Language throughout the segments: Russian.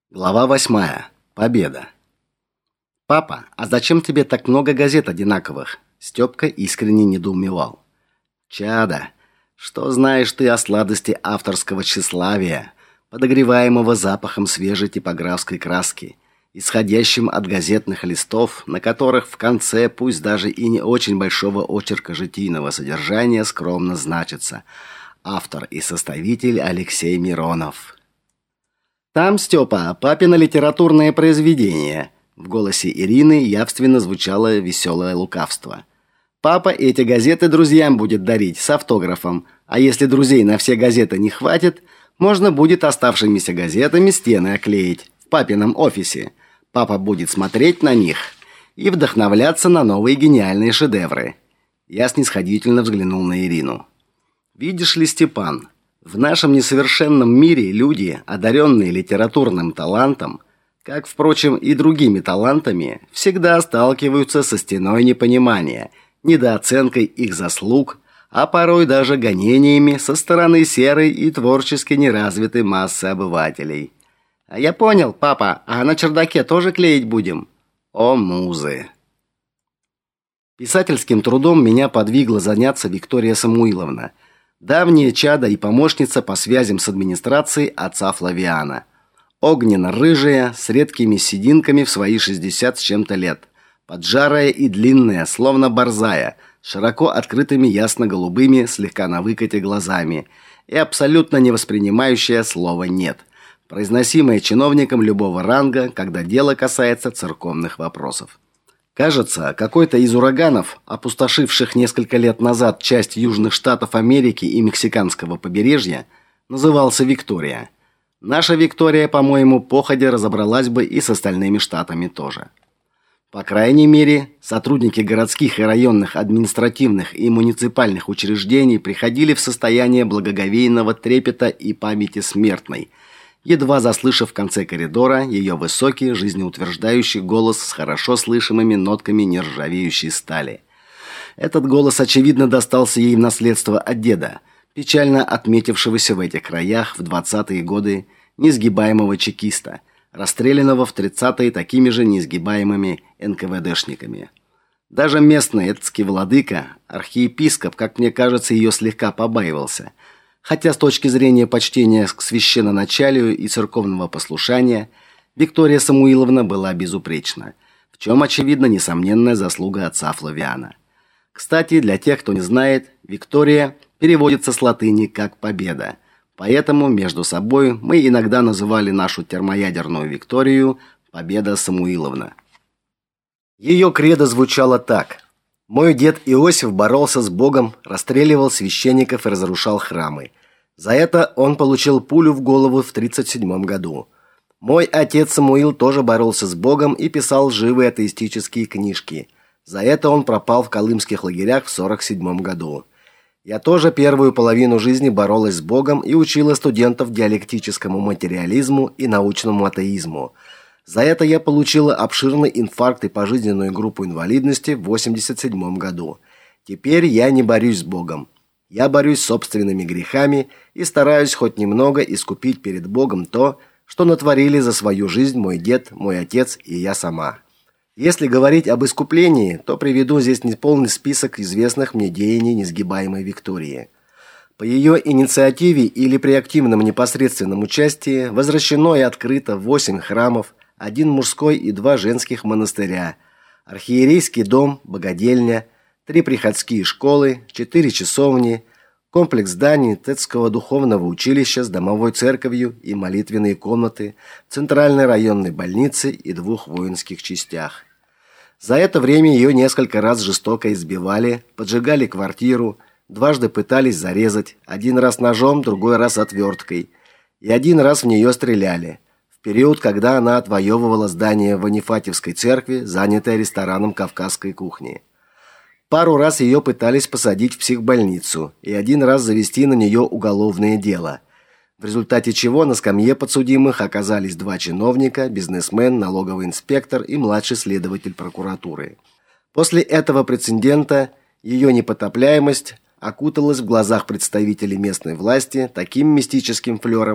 Глава 8. Победа. Папа, а зачем тебе так много газет одинаковых? Стёпка искренне недоумевал. Чада, что знаешь ты о сладости авторского тщеславия, подогреваемого запахом свежей типографской краски, исходящим от газетных листов, на которых в конце, пусть даже и не очень большого очерка житийного содержания, скромно значится: автор и составитель Алексей Миронов. Там, Степа, папино литературное произведение. В голосе Ирины явственно звучало веселое лукавство. Папа эти газеты друзьям будет дарить с автографом, а если друзей на все газеты не хватит, можно будет оставшимися газетами стены оклеить в папином офисе. Папа будет смотреть на них и вдохновляться на новые гениальные шедевры. Я снисходительно взглянул на Ирину. Видишь ли, Степан, в нашем несовершенном мире люди, одаренные литературным талантом, как, впрочем, и другими талантами, всегда сталкиваются со стеной непонимания, недооценкой их заслуг, а порой даже гонениями со стороны серой и творчески неразвитой массы обывателей. А я понял, папа, а на чердаке тоже клеить будем? О, музы! Писательским трудом меня подвигла заняться Виктория Самуиловна, давняя чадо и помощница по связям с администрацией отца Флавиана. Огненно-рыжая, с редкими сединками в свои 60 с чем-то лет, поджарая и длинная, словно борзая, широко открытыми ясно-голубыми, слегка на выкате глазами и абсолютно не воспринимающая слово «нет», произносимое чиновником любого ранга, когда дело касается церковных вопросов. Кажется, какой-то из ураганов, опустошивших несколько лет назад часть южных штатов Америки и мексиканского побережья, назывался Виктория. Наша Виктория, по-моему, походя разобралась бы и с остальными штатами тоже. По крайней мере, сотрудники городских и районных административных и муниципальных учреждений приходили в состояние благоговейного трепета и памяти смертной, едва заслышав в конце коридора ее высокий, жизнеутверждающий голос с хорошо слышимыми нотками нержавеющей стали. Этот голос, очевидно, достался ей в наследство от деда, печально отметившегося в этих краях в 20-е годы несгибаемого чекиста, расстрелянного в 30-е такими же несгибаемыми НКВДшниками. Даже местный этский владыка, архиепископ, как мне кажется, ее слегка побаивался, хотя с точки зрения почтения к священноначалию и церковного послушания Виктория Самуиловна была безупречна, в чем очевидна несомненная заслуга отца Флавиана. Кстати, для тех, кто не знает, Виктория переводится с латыни как победа. Поэтому между собой мы иногда называли нашу термоядерную Викторию Победа Самуиловна. Ее кредо звучало так: мой дед Иосиф боролся с Богом, расстреливал священников и разрушал храмы. За это он получил пулю в голову в 1937 году. Мой отец Самуил тоже боролся с Богом и писал живые атеистические книжки. За это он пропал в колымских лагерях в 1947 году. Я тоже первую половину жизни боролась с Богом и учила студентов диалектическому материализму и научному атеизму. За это я получила обширный инфаркт и пожизненную группу инвалидности в 1987 году. Теперь я не борюсь с Богом. Я борюсь с собственными грехами и стараюсь хоть немного искупить перед Богом то, что натворили за свою жизнь мой дед, мой отец и я сама. Если говорить об искуплении, то приведу здесь неполный список известных мне деяний несгибаемой Виктории. По ее инициативе или при активном непосредственном участии возвращено и открыто 8 храмов, 1 мужской и 2 женских монастыря, архиерейский дом, богадельня, 3 приходские школы, 4 часовни, комплекс зданий Тетского духовного училища с домовой церковью и молитвенные комнаты, центральной районной больницы и 2 воинских частях. За это время ее несколько раз жестоко избивали, поджигали квартиру, дважды пытались зарезать, 1 раз ножом, другой раз отверткой, и 1 раз в нее стреляли, в период, когда она отвоевывала здание Ванифатьевской церкви, занятое рестораном кавказской кухни. Пару раз ее пытались посадить в психбольницу и 1 раз завести на нее уголовное дело, в результате чего на скамье подсудимых оказались 2 чиновника, бизнесмен, налоговый инспектор и младший следователь прокуратуры. После этого прецедента ее непотопляемость окуталась в глазах представителей местной власти таким мистическим флером,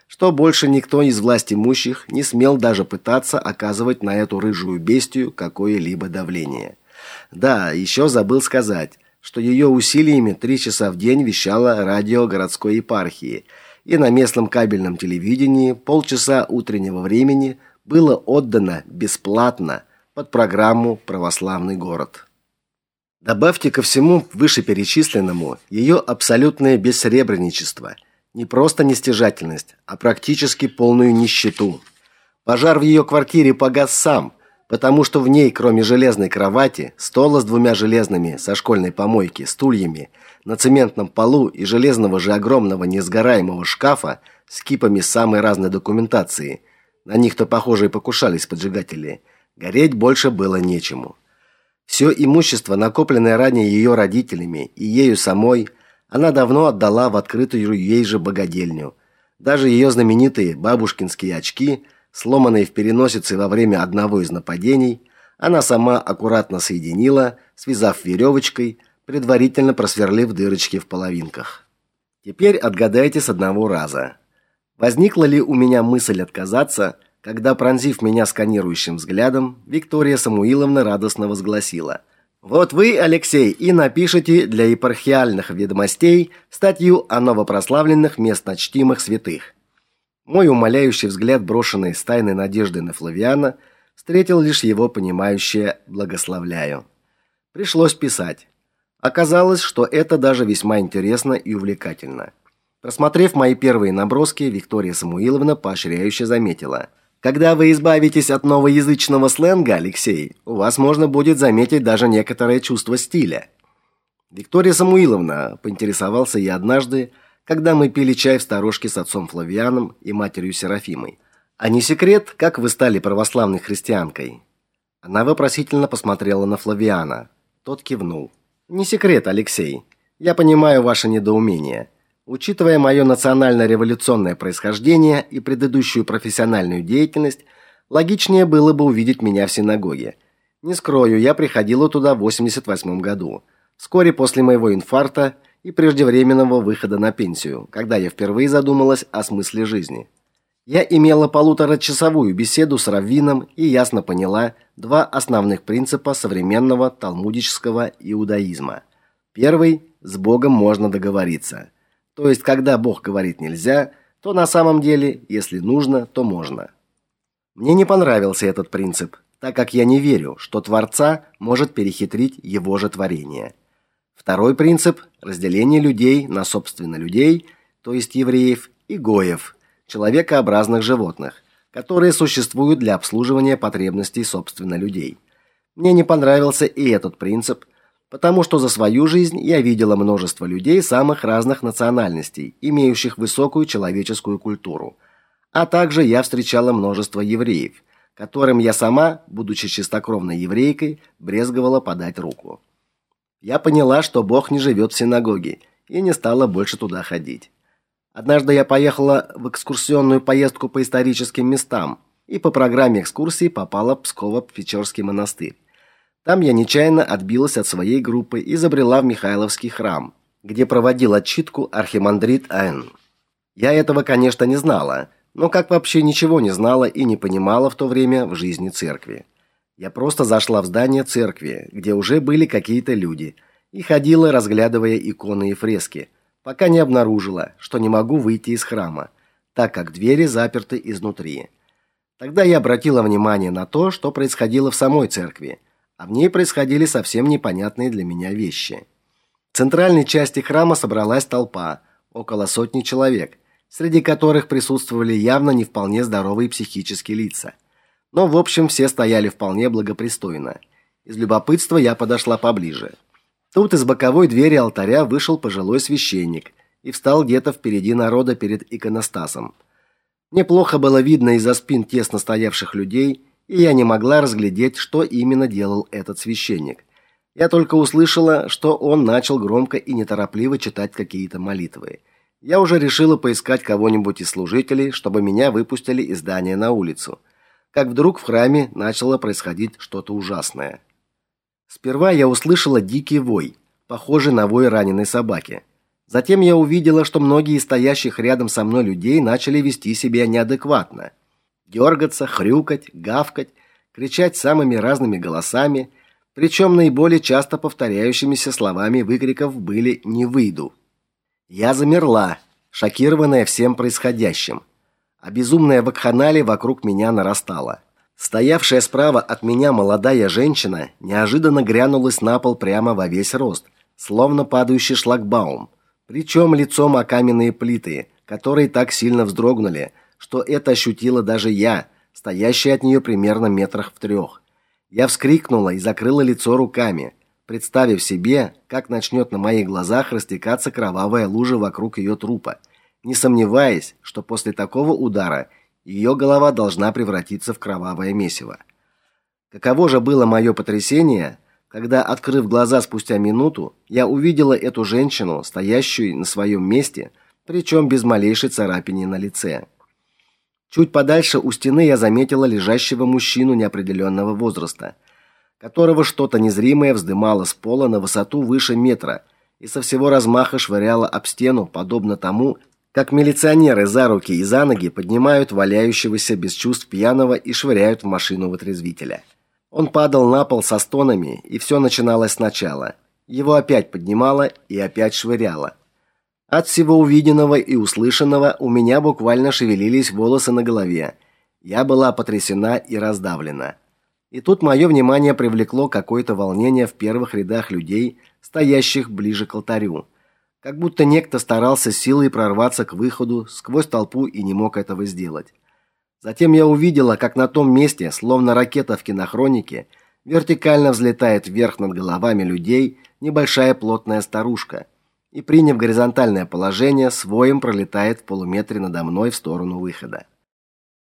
что больше никто из властимущих не смел даже пытаться оказывать на эту рыжую бестию какое-либо давление. Да, еще забыл сказать, что ее усилиями 3 часа в день вещало радио городской епархии, и на местном кабельном телевидении полчаса утреннего времени было отдано бесплатно под программу «Православный город». Добавьте ко всему вышеперечисленному ее абсолютное бессребреничество, не просто нестяжательность, а практически полную нищету. Пожар в ее квартире погас сам, потому что в ней, кроме железной кровати, стола с 2 железными со школьной помойки стульями на цементном полу и железного же огромного несгораемого шкафа с кипами самой разной документации, на них-то, похоже, и покушались поджигатели, гореть больше было нечему. Все имущество, накопленное ранее ее родителями и ею самой, она давно отдала в открытую ей же богадельню. Даже ее знаменитые бабушкинские очки, сломанные в переносице во время одного из нападений, она сама аккуратно соединила, связав веревочкой, предварительно просверлив дырочки в половинках. Теперь отгадайте с одного раза. Возникла ли у меня мысль отказаться, когда, пронзив меня сканирующим взглядом, Виктория Самуиловна радостно возгласила: «Вот вы, Алексей, и напишите для епархиальных ведомостей статью о новопрославленных местночтимых святых». Мой умоляющий взгляд, брошенный с тайной надеждой на Флавиана, встретил лишь его понимающее «благословляю». Пришлось писать. Оказалось, что это даже весьма интересно и увлекательно. Просмотрев мои первые наброски, Виктория Самуиловна поощряюще заметила: «Когда вы избавитесь от новоязычного сленга, Алексей, у вас можно будет заметить даже некоторое чувство стиля». «Виктория Самуиловна», — поинтересовался я однажды, когда мы пили чай в сторожке с отцом Флавианом и матерью Серафимой, «а не секрет, как вы стали православной христианкой?» Она вопросительно посмотрела на Флавиана. Тот кивнул. «Не секрет, Алексей. Я понимаю ваше недоумение. Учитывая мое национально-революционное происхождение и предыдущую профессиональную деятельность, логичнее было бы увидеть меня в синагоге. Не скрою, я приходила туда в 88 году, вскоре после моего инфаркта и преждевременного выхода на пенсию, когда я впервые задумалась о смысле жизни. Я имела 1,5-часовую беседу с раввином и ясно поняла 2 основных принципа современного талмудического иудаизма. Первый – с Богом можно договориться. То есть, когда Бог говорит нельзя, то на самом деле, если нужно, то можно. Мне не понравился этот принцип, так как я не верю, что Творца может перехитрить его же творение. Второй принцип – разделение людей на собственно людей, то есть евреев, и гоев, человекообразных животных, которые существуют для обслуживания потребностей собственно людей. Мне не понравился и этот принцип, потому что за свою жизнь я видела множество людей самых разных национальностей, имеющих высокую человеческую культуру. А также я встречала множество евреев, которым я сама, будучи чистокровной еврейкой, брезговала подать руку. Я поняла, что Бог не живет в синагоге, и не стала больше туда ходить. Однажды я поехала в экскурсионную поездку по историческим местам, и по программе экскурсии попала в Псково-Печорский монастырь. Там я нечаянно отбилась от своей группы и забрела в Михайловский храм, где проводил отчитку архимандрит А.Н. Я этого, конечно, не знала, но как вообще ничего не знала и не понимала в то время в жизни церкви. Я просто зашла в здание церкви, где уже были какие-то люди, и ходила, разглядывая иконы и фрески, пока не обнаружила, что не могу выйти из храма, так как двери заперты изнутри. Тогда я обратила внимание на то, что происходило в самой церкви, а в ней происходили совсем непонятные для меня вещи. В центральной части храма собралась толпа, около 100 человек, среди которых присутствовали явно не вполне здоровые психические лица. Но, в общем, все стояли вполне благопристойно. Из любопытства я подошла поближе. Тут из боковой двери алтаря вышел пожилой священник и встал где-то впереди народа перед иконостасом. Мне плохо было видно из-за спин тесно стоявших людей, и я не могла разглядеть, что именно делал этот священник. Я только услышала, что он начал громко и неторопливо читать какие-то молитвы. Я уже решила поискать кого-нибудь из служителей, чтобы меня выпустили из здания на улицу. Как вдруг в храме начало происходить что-то ужасное. Сперва я услышала дикий вой, похожий на вой раненой собаки. Затем я увидела, что многие из стоящих рядом со мной людей начали вести себя неадекватно. Дергаться, хрюкать, гавкать, кричать самыми разными голосами, причем наиболее часто повторяющимися словами выкриков были «не выйду». Я замерла, шокированная всем происходящим, а безумная вакханалия вокруг меня нарастала. Стоявшая справа от меня молодая женщина неожиданно грянулась на пол прямо во весь рост, словно падающий шлагбаум, причем лицом о каменные плиты, которые так сильно вздрогнули, что это ощутила даже я, стоящая от нее примерно метрах в 3. Я вскрикнула и закрыла лицо руками, представив себе, как начнет на моих глазах растекаться кровавая лужа вокруг ее трупа, не сомневаясь, что после такого удара ее голова должна превратиться в кровавое месиво. Каково же было мое потрясение, когда, открыв глаза спустя минуту, я увидела эту женщину, стоящую на своем месте, причем без малейшей царапины на лице. Чуть подальше у стены я заметила лежащего мужчину неопределенного возраста, которого что-то незримое вздымало с пола на высоту выше метра и со всего размаха швыряло об стену, подобно тому, как милиционеры за руки и за ноги поднимают валяющегося без чувств пьяного и швыряют в машину вытрезвителя. Он падал на пол со стонами, и все начиналось сначала. Его опять поднимало и опять швыряло. От всего увиденного и услышанного у меня буквально шевелились волосы на голове. Я была потрясена и раздавлена. И тут мое внимание привлекло какое-то волнение в первых рядах людей, стоящих ближе к алтарю. Как будто некто старался силой прорваться к выходу сквозь толпу и не мог этого сделать. Затем я увидела, как на том месте, словно ракета в кинохронике, вертикально взлетает вверх над головами людей небольшая плотная старушка и, приняв горизонтальное положение, с воем пролетает в полуметре надо мной в сторону выхода.